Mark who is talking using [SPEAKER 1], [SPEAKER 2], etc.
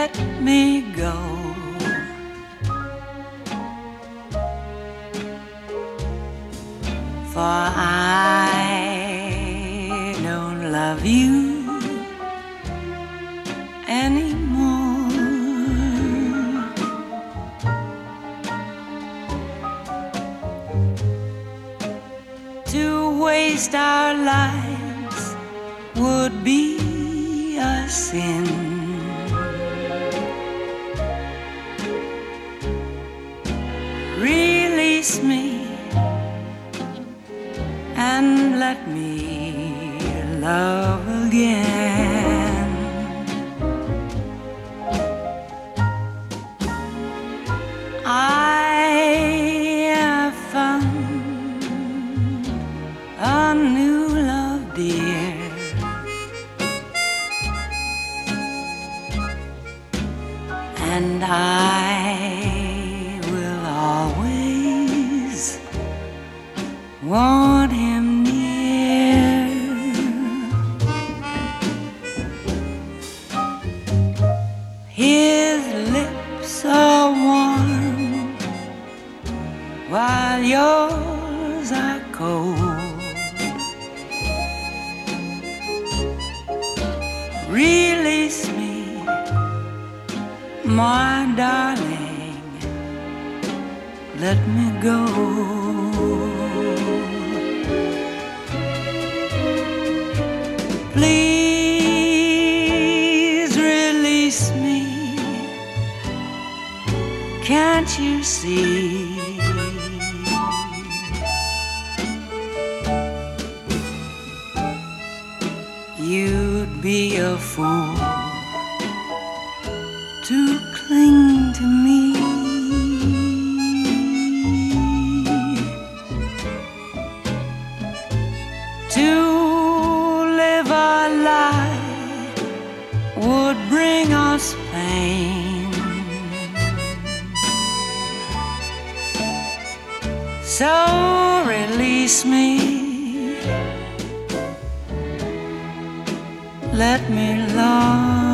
[SPEAKER 1] let me go. For I don't love you anymore. To waste our lives would be a sin. Release me and let me love again. I have found a new love, dear, and I will always want him near. His lips are warm while yours are cold. Release me, my darling, let me go. Please release me. Can't you see? You'd be a fool to cling to me. To live a lie would bring us pain. So release me, let me love